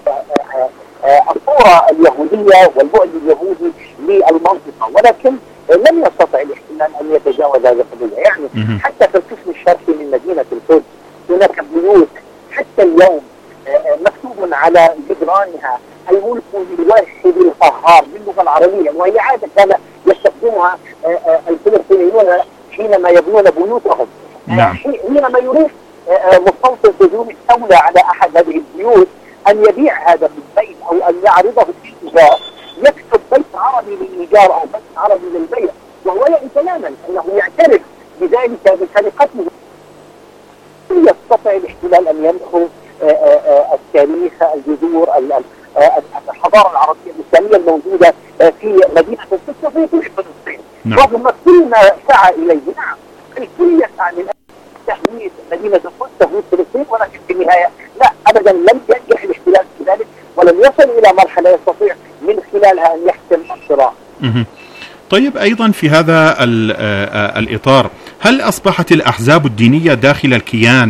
Speaker 12: الصورة اليهودية والبعد اليهودي للمنطقة، ولكن لم يستطع الاحتلال أن يتجاوز هذه القضية. يعني حتى في القسم الشرقي من مدينة القدس هناك بيوت حتى اليوم مكتوب على جدرانها الملك للواحد القهار باللغة العربية، وهي عادة كان يستخدمها الفلسطينيون حينما يبنون بيوتهم.
Speaker 8: نعم.
Speaker 12: حينما يريد مستوطن هجوم الدولة على أحد هذه البيوت أن يبيع هذا البيت أو أن يعرضه في الإيجار يكتب بيت عربي للإيجار أو بيت عربي للبيع، وهو يعي تماما أنه يعترف بذلك بسرقته. يستطيع الاحتلال أن يمحو التاريخ، الجذور، الحضارة العربية الإسلامية الموجودة في مدينة القدس وفي كل فلسطين، رغم كل ما سعى إليه. نعم الكل يسعى من تحويل مدينة القدس تهويد فلسطين، ولكن في النهاية لا أبدا لم ينجح الاحتلال في ذلك ولم يصل إلى مرحلة يستطيع من خلالها أن يحسم الصراع.
Speaker 8: طيب أيضا في هذا الإطار هل أصبحت الأحزاب الدينية داخل الكيان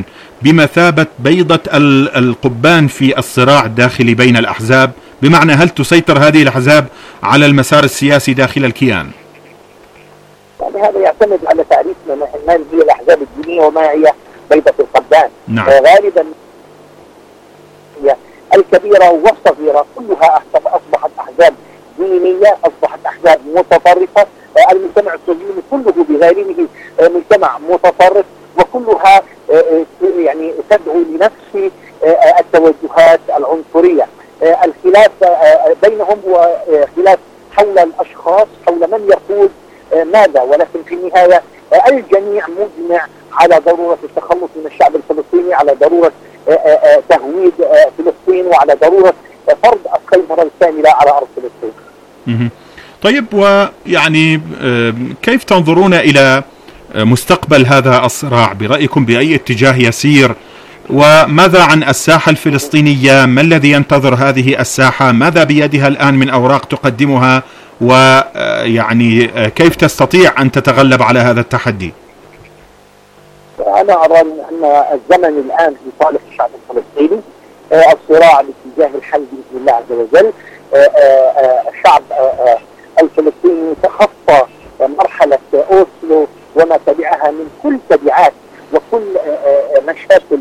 Speaker 8: بمثابة بيضة القبان في الصراع الداخلي بين الأحزاب؟ بمعنى هل تسيطر هذه الأحزاب على المسار السياسي داخل الكيان؟
Speaker 12: يعني هذا يعتمد على تعريفنا ما هي الأحزاب الدينية وما هي بيضة القبان.
Speaker 8: نعم.
Speaker 12: غالبا هي الكبيرة والصغيرة كلها أصبحت أحزاب دينية، أصبحت أحزاب متطرفة. المجتمع الصهيوني كله بغيره مجتمع متطرف، وكلها يعني تدعو لنفس التوجهات العنصرية. الخلاف بينهم هو خلاف حول الأشخاص، حول من يقول ماذا، ولكن في النهاية الجميع مجمع على ضرورة التخلص من الشعب الفلسطيني، على ضرورة تهويد فلسطين، وعلى ضرورة فرض السيطرة الكاملة على أرض فلسطين.
Speaker 8: طيب، ويعني كيف تنظرون إلى مستقبل هذا الصراع؟ برأيكم بأي اتجاه يسير؟ وماذا عن الساحة الفلسطينية؟ ما الذي ينتظر هذه الساحة؟ ماذا بيدها الآن من أوراق تقدمها؟ ويعني كيف تستطيع أن تتغلب على هذا التحدي؟
Speaker 12: أنا أرى أن الزمن الآن في صالح الشعب الفلسطيني. الصراع باتجاه الحل بإذن الله عز وجل. الشعب الفلسطيني تخطى مرحلة أوسلو وما تبعها من كل تبعات وكل مشاكل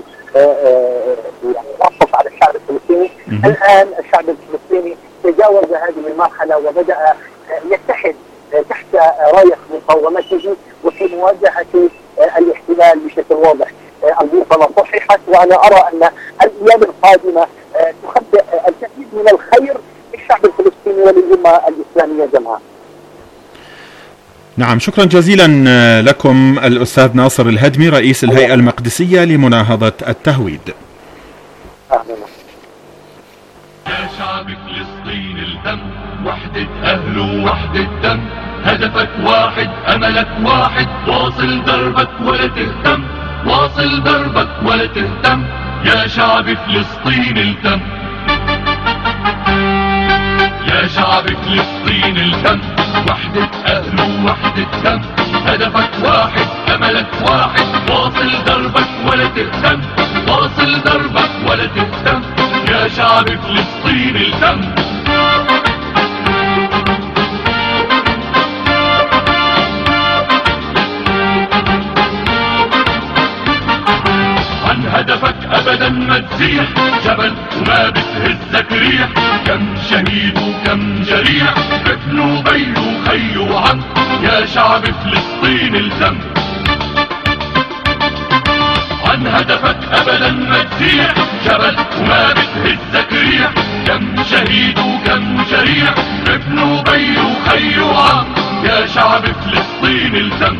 Speaker 12: تعطف على الشعب الفلسطيني. الآن الشعب الفلسطيني تجاوز هذه المرحلة وبدأ يتحد تحت راية مقاومته وفي مواجهة الاحتلال بشكل واضح. البوصلة صححت، وأنا أرى أن الأيام القادمة تخبئ الكثير من الخير للشعب الفلسطيني وللأمة الإسلامية جمعاء.
Speaker 8: نعم، شكرا جزيلا لكم الأستاذ ناصر الهدمي، رئيس الهيئة المقدسية لمناهضة التهويد.
Speaker 6: يا شعب فلسطين الدم، وحدة أهل ووحدة دم، هدفك واحد أملك واحد، واصل دربك ولا تهتم، واصل دربك ولا تهتم، يا شعب فلسطين الدم، يا شعب فلسطين الدم، وحدة أهل ووحدة دم، هدفك واحد أملك واحد، واصل دربك ولا تهتم، واصل دربك ولا تهتم، يا شعب فلسطين الدم. عن هدفك أبدا ما تزيح، جبل وما بتهزك ريح، كم شهيد وكم جريح، ابن وبي وخي وعم، يا شعب فلسطين الدم. عن هدفك أبدا ما تزيح، جبل وما بتهزك ريح، كم شهيد وكم جريح، ابن وبي وخي وعم، يا شعب فلسطين الدم،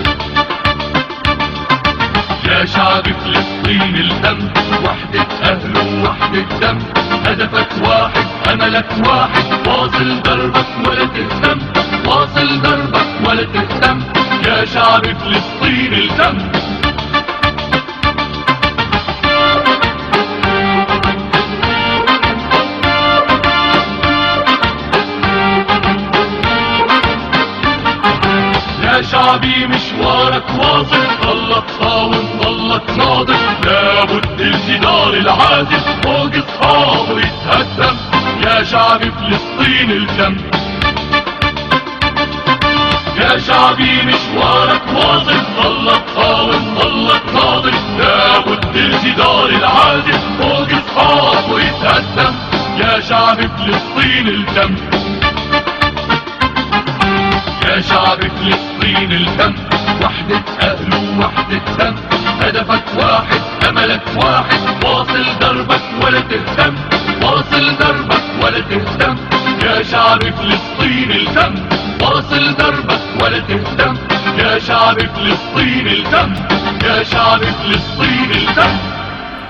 Speaker 6: يا شعب فلسطين الدم، وحدة أهل ووحدة دم، هدفك واحد أملك واحد، واصل دربك ولا تهتم، واصل دربك ولا تهتم، يا شعب فلسطين الدم. يا شعبي مشوارك واصل، ضلك صاوم ضلك ناضل، لابد الجدار العازل فوق اصحابه يتهدم، يا شعب فلسطين الدم، يا شعبي مشوارك واصل، ضلك صاوم ضلك ناضل، لابد الجدار العازل فوق اصحابه يتهدم، يا شعب فلسطين الدم، يا شعب فلسطين الدم، وحدة أهل ووحدة دم، هدفك واحد أملك واحد، واصل دربك ولا تهتم، واصل دربك ولا تهتم، يا شعب فلسطين الدم، واصل دربك ولا تهتم، يا شعب فلسطين الدم، يا شعب فلسطين الدم.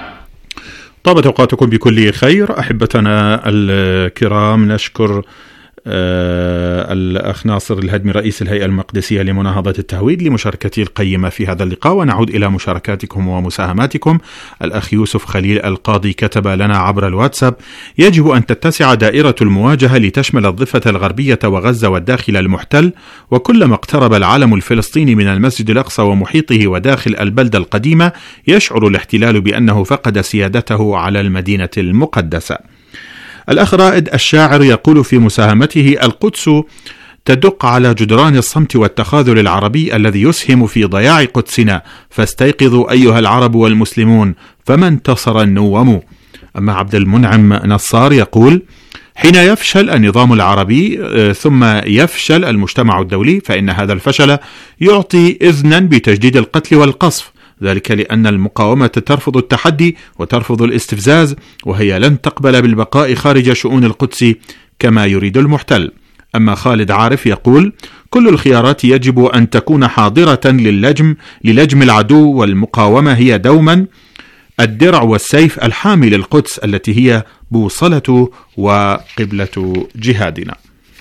Speaker 8: طابت أوقاتكم بكل خير أحبتنا الكرام، نشكر الأخ ناصر الهدمي رئيس الهيئة المقدسية لمناهضة التهويد لمشاركته القيمة في هذا اللقاء. ونعود إلى مشاركاتكم ومساهماتكم. الأخ يوسف خليل القاضي كتب لنا عبر الواتساب: يجب أن تتسع دائرة المواجهة لتشمل الضفة الغربية وغزة والداخل المحتل، وكلما اقترب العالم الفلسطيني من المسجد الأقصى ومحيطه وداخل البلدة القديمة يشعر الاحتلال بأنه فقد سيادته على المدينة المقدسة. الأخ رائد الشاعر يقول في مساهمته: القدس تدق على جدران الصمت والتخاذل العربي الذي يسهم في ضياع قدسنا، فاستيقظوا أيها العرب والمسلمون فما انتصر النوم. أما عبد المنعم نصار يقول: حين يفشل النظام العربي ثم يفشل المجتمع الدولي فإن هذا الفشل يعطي إذنا بتجديد القتل والقصف، ذلك لأن المقاومة ترفض التحدي وترفض الاستفزاز، وهي لن تقبل بالبقاء خارج شؤون القدس كما يريد المحتل. أما خالد عارف يقول: كل الخيارات يجب أن تكون حاضرة للجم للجم العدو، والمقاومة هي دوما الدرع والسيف الحامي للقدس التي هي بوصلة وقبلة جهادنا.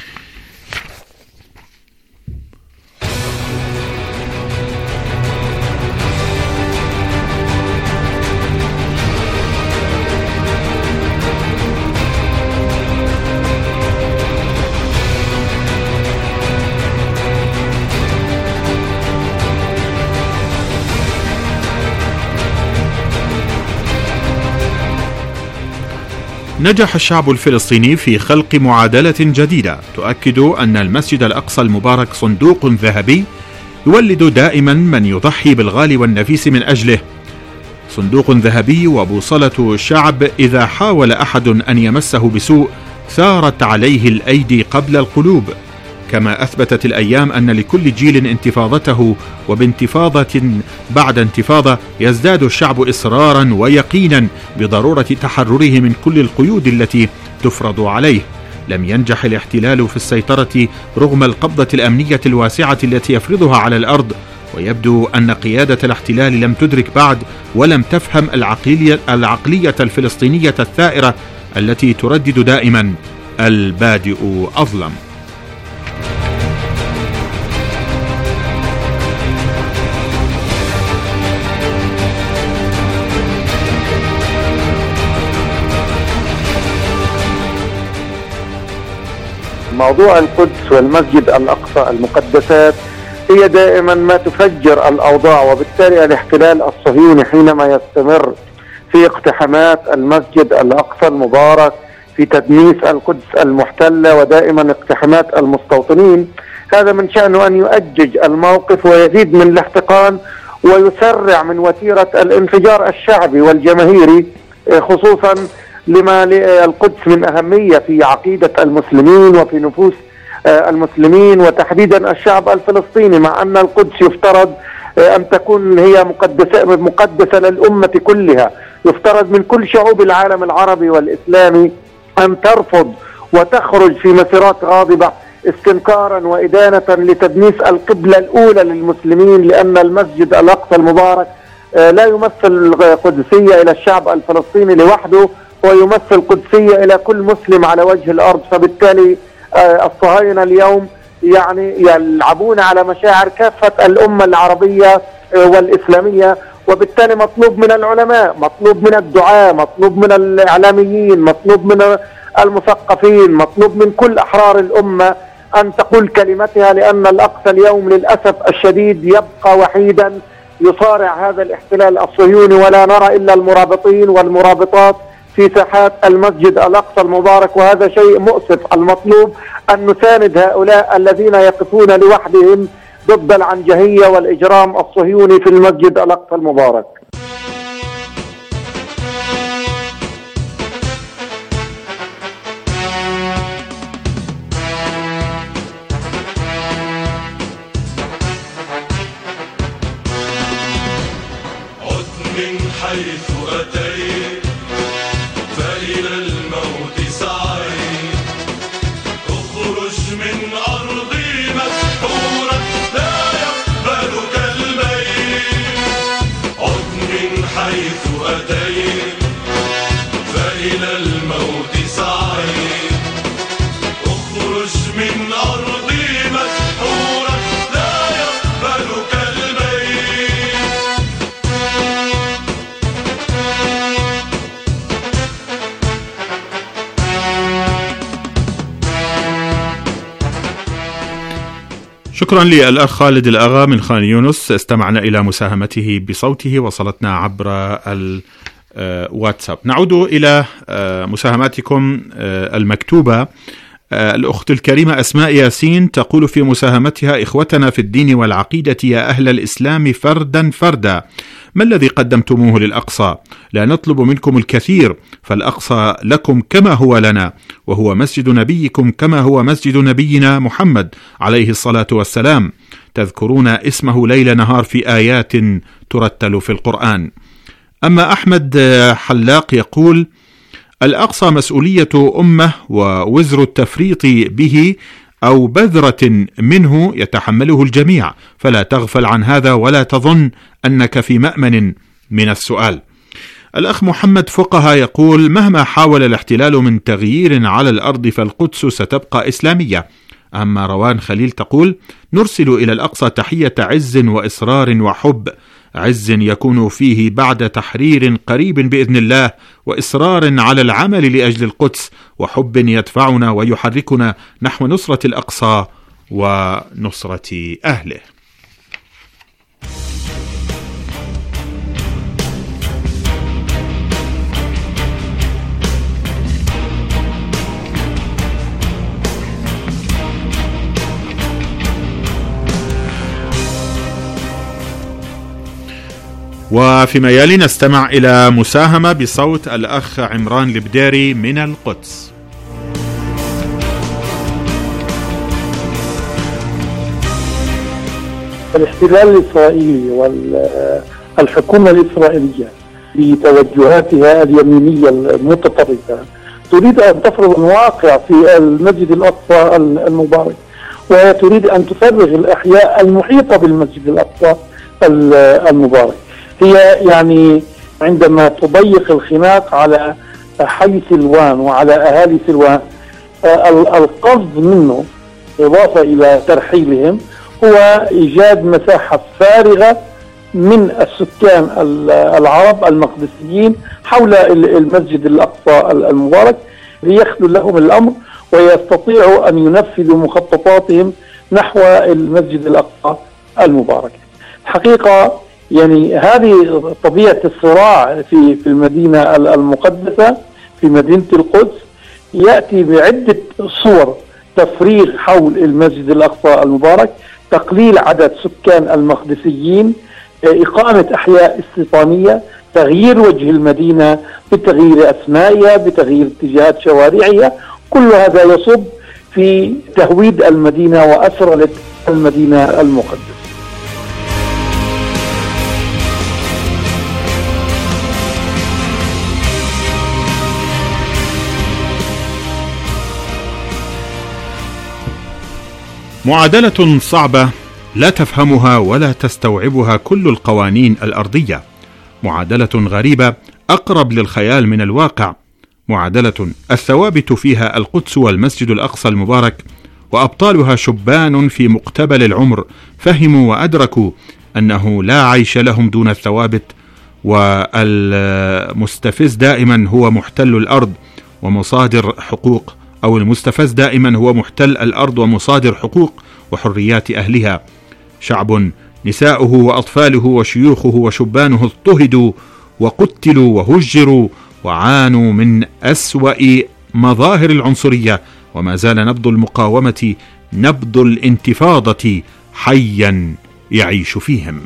Speaker 8: نجح الشعب الفلسطيني في خلق معادلة جديدة تؤكد أن المسجد الأقصى المبارك صندوق ذهبي يولد دائما من يضحي بالغالي والنفيس من أجله، صندوق ذهبي وبوصلة الشعب إذا حاول أحد أن يمسه بسوء ثارت عليه الأيدي قبل القلوب. كما أثبتت الأيام أن لكل جيل انتفاضته، وبانتفاضة بعد انتفاضة يزداد الشعب إصرارا ويقينا بضرورة تحرره من كل القيود التي تفرض عليه. لم ينجح الاحتلال في السيطرة رغم القبضة الأمنية الواسعة التي يفرضها على الأرض، ويبدو أن قيادة الاحتلال لم تدرك بعد ولم تفهم العقلية, العقلية الفلسطينية الثائرة التي تردد دائما: البادئ أظلم.
Speaker 13: موضوع القدس والمسجد الأقصى المقدسات هي دائما ما تفجر الأوضاع، وبالتالي الاحتلال الصهيوني حينما يستمر في اقتحامات المسجد الأقصى المبارك، في تدنيس القدس المحتلة، ودائما اقتحامات المستوطنين، هذا من شأنه أن يؤجج الموقف ويزيد من الاحتقان ويسرع من وتيرة الانفجار الشعبي والجماهيري، خصوصا لما للقدس من أهمية في عقيدة المسلمين وفي نفوس المسلمين وتحديدا الشعب الفلسطيني، مع أن القدس يفترض أن تكون هي مقدسة, مقدسة للأمة كلها. يفترض من كل شعوب العالم العربي والإسلامي أن ترفض وتخرج في مسيرات غاضبة استنكارا وإدانة لتدنيس القبلة الأولى للمسلمين، لأن المسجد الأقصى المبارك لا يمثل قدسية إلى الشعب الفلسطيني لوحده، ويمثل قدسية إلى كل مسلم على وجه الأرض. فبالتالي الصهاينة اليوم يعني يلعبون على مشاعر كافة الأمة العربية والإسلامية، وبالتالي مطلوب من العلماء، مطلوب من الدعاة، مطلوب من الإعلاميين، مطلوب من المثقفين، مطلوب من كل أحرار الأمة أن تقول كلمتها، لأن الأقصى اليوم للأسف الشديد يبقى وحيدا يصارع هذا الاحتلال الصهيوني، ولا نرى إلا المرابطين والمرابطات في ساحات المسجد الأقصى المبارك، وهذا شيء مؤسف. المطلوب أن نساند هؤلاء الذين يقفون لوحدهم ضد العنجهية والإجرام الصهيوني في المسجد الأقصى المبارك.
Speaker 5: حيث أتيت فإلى الموت سعيت، اخرج من أرضي مسحورا لا يقبلك الميت. عد من حيث أتيت فإلى الموت سعيت، اخرج
Speaker 8: شكرا للأخ خالد الأغا من خان يونس، استمعنا إلى مساهمته بصوته وصلتنا عبر الواتساب. نعود إلى مساهماتكم المكتوبة. الأخت الكريمة أسماء ياسين تقول في مساهمتها: إخوتنا في الدين والعقيدة يا أهل الإسلام فردا فردا، ما الذي قدمتموه للأقصى؟ لا نطلب منكم الكثير، فالأقصى لكم كما هو لنا، وهو مسجد نبيكم كما هو مسجد نبينا محمد عليه الصلاة والسلام، تذكرون اسمه ليل نهار في آيات ترتل في القرآن. أما أحمد حلاق يقول: الأقصى مسؤولية أمة، ووزر التفريط به أو بذرة منه يتحمله الجميع، فلا تغفل عن هذا ولا تظن أنك في مأمن من السؤال. الأخ محمد فقهة يقول: مهما حاول الاحتلال من تغيير على الأرض فالقدس ستبقى إسلامية. أما روان خليل تقول: نرسل إلى الأقصى تحية عز وإصرار وحب، عز يكون فيه بعد تحرير قريب بإذن الله، وإصرار على العمل لأجل القدس، وحب يدفعنا ويحركنا نحو نصرة الأقصى ونصرة أهله. وفيما يلي نستمع إلى مساهمة بصوت الأخ عمران البديري من القدس.
Speaker 13: الاحتلال الإسرائيلي والحكومة الإسرائيلية بتوجهاتها اليمينية المتطرفة تريد أن تفرض الواقع في المسجد الأقصى المبارك، وتريد أن تفرغ الأحياء المحيطة بالمسجد الأقصى المبارك. هي يعني عندما تضيق الخناق على حي سلوان وعلى أهالي سلوان، القصد منه إضافة إلى ترحيلهم هو إيجاد مساحة فارغة من السكان العرب المقدسيين حول المسجد الأقصى المبارك ليخلو لهم الأمر ويستطيعوا أن ينفذوا مخططاتهم نحو المسجد الأقصى المبارك. حقيقة يعني هذه طبيعة الصراع في في المدينة المقدسة في مدينة القدس يأتي بعدة صور: تفريغ حول المسجد الأقصى المبارك، تقليل عدد سكان المقدسيين، إقامة أحياء استيطانية، تغيير وجه المدينة بتغيير أسمائها، بتغيير اتجاهات شوارعها. كل هذا يصب في تهويد المدينة وأسرلة المدينة المقدسة.
Speaker 8: معادلة صعبة لا تفهمها ولا تستوعبها كل القوانين الأرضية، معادلة غريبة أقرب للخيال من الواقع، معادلة الثوابت فيها القدس والمسجد الأقصى المبارك، وأبطالها شبان في مقتبل العمر فهموا وأدركوا أنه لا عيش لهم دون الثوابت، والمستفز دائما هو محتل الأرض ومصادر حقوق، أو المستفز دائما هو محتل الأرض ومصادر حقوق وحريات أهلها. شعب نساؤه وأطفاله وشيوخه وشبانه اضطهدوا وقتلوا وهجروا وعانوا من أسوأ مظاهر العنصرية، وما زال نبض المقاومة نبض الانتفاضة حيا يعيش فيهم.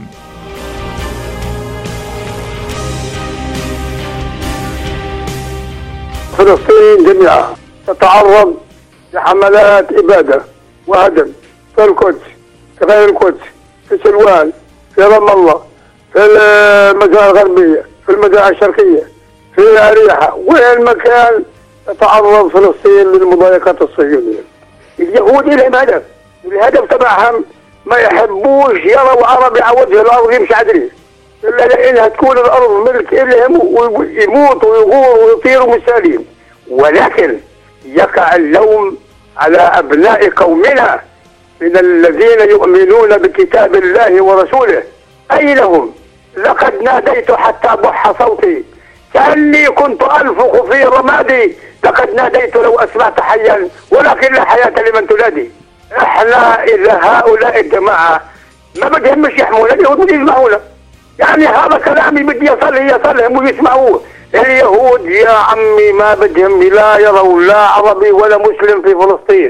Speaker 14: فلسطين جميعا تتعرض لحملات إبادة وهدم في القدس، في غير القدس، في سلوان، في رام الله، في المنطقة الغربية، في المنطقة الشرقية، في أريحة، وين مكان تتعرض فلسطين للمضايقات الصهيونية. اليهود لهم هدف، الهدف تبعهم ما يحبوش يروا عربي على وجه الأرض يمشي عدلي، إلا لأنها تكون الأرض ملك إلهم ويموتوا ويغوروا ويطيروا مسالين. ولكن يقع اللوم على أبناء قومنا من الذين يؤمنون بكتاب الله ورسوله. أي لهم؟ لقد ناديت حتى بح صوتي كأني كنت أنفخ في رمادي، لقد ناديت لو أسمعت حيا ولكن لا حياة لمن تنادي. احنا اذا هؤلاء الجماعه ما بدهم مش يحمونا، اليهود بدهم يسمعونا. يعني هذا كلامي بدي يصل يصلهم ويسمعوه. اليهود يا عمي ما بدهم لا يروا لا عربي ولا مسلم في فلسطين.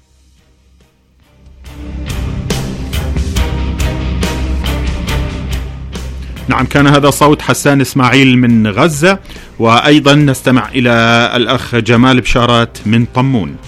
Speaker 8: نعم، كان هذا صوت حسان إسماعيل من غزة. وأيضا نستمع إلى الأخ جمال بشارات من طمون.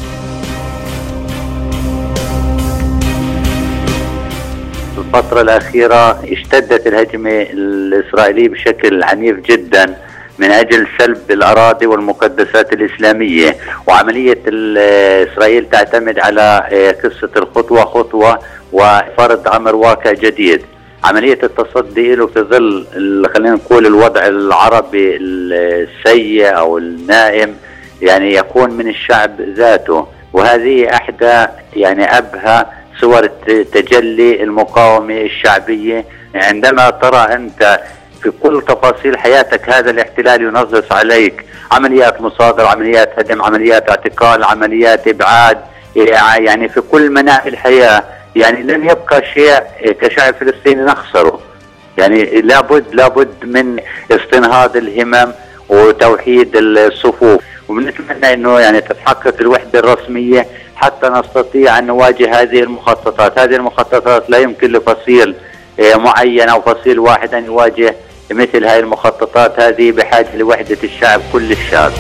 Speaker 15: الفترة الأخيرة اشتدت الهجمة الإسرائيلية بشكل عنيف جدا من أجل سلب الأراضي والمقدسات الإسلامية، وعملية إسرائيل تعتمد على قصة الخطوة خطوة وفرض أمر واقع جديد. عملية التصدي له في ظل خلينا نقول الوضع العربي السيء أو النائم، يعني يكون من الشعب ذاته، وهذه أحدى يعني أبهى صور تجلي المقاومة الشعبية. عندما ترى أنت في كل تفاصيل حياتك هذا الاحتلال ينغص عليك عمليات مصادرة، عمليات هدم، عمليات اعتقال، عمليات إبعاد، يعني في كل مناحي الحياة، يعني لن يبقى شيء كشعب فلسطيني نخسره. يعني لابد لابد من استنهاض الهمم وتوحيد الصفوف، وبنتمنى انه يعني تتحقق الوحدة الرسمية حتى نستطيع ان نواجه هذه المخططات. هذه المخططات لا يمكن لفصيل معين او فصيل واحد ان يواجه مثل هذه المخططات. هذه بحاجة لوحدة الشعب كل الشعب.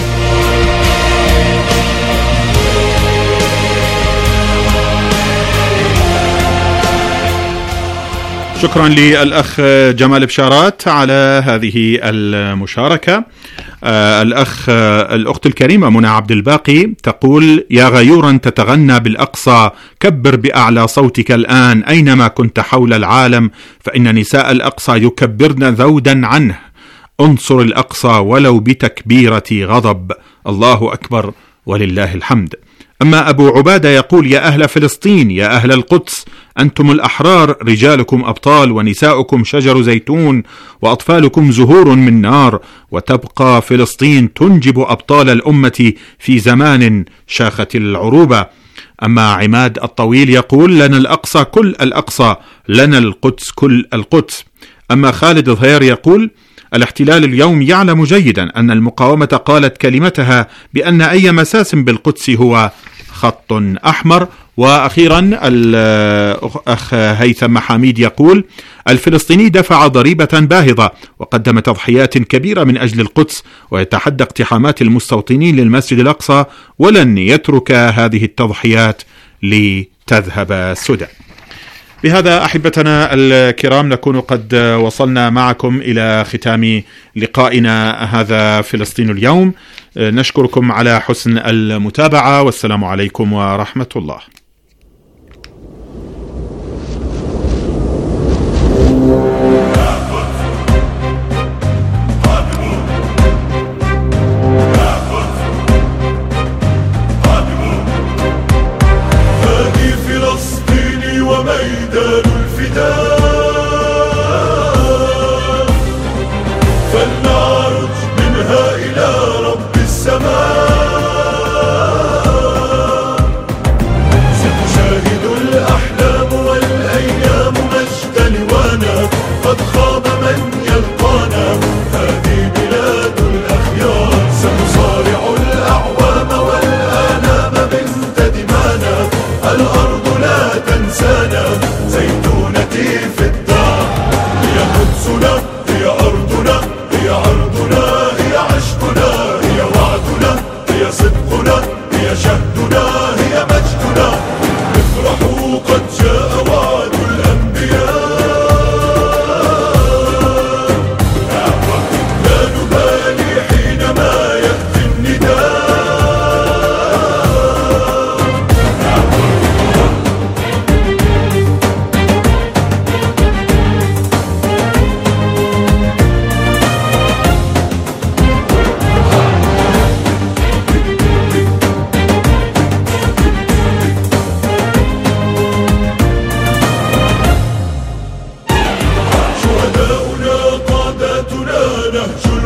Speaker 8: شكرا للأخ جمال بشارات على هذه المشاركة. آه الأخ آه الأخت الكريمة منى عبد الباقي تقول: يا غيورا تتغنى بالأقصى كبر بأعلى صوتك الآن أينما كنت حول العالم، فإن نساء الأقصى يكبرن ذودا عنه. انصر الأقصى ولو بتكبيرة غضب. الله أكبر ولله الحمد. أما أبو عبادة يقول: يا أهل فلسطين، يا أهل القدس، أنتم الأحرار، رجالكم أبطال ونساؤكم شجر زيتون وأطفالكم زهور من نار، وتبقى فلسطين تنجب أبطال الأمة في زمان شاخت العروبة. أما عماد الطويل يقول: لنا الأقصى كل الأقصى، لنا القدس كل القدس. أما خالد الظهير يقول: الاحتلال اليوم يعلم جيدا أن المقاومة قالت كلمتها بأن أي مساس بالقدس هو خط أحمر. وأخيرا الأخ هيثم حميد يقول: الفلسطيني دفع ضريبة باهظة وقدم تضحيات كبيرة من أجل القدس، ويتحدى اقتحامات المستوطنين للمسجد الأقصى، ولن يترك هذه التضحيات لتذهب سدى. بهذا أحبتنا الكرام نكون قد وصلنا معكم إلى ختام لقائنا هذا فلسطين اليوم. نشكركم على حسن المتابعة، والسلام عليكم ورحمة الله.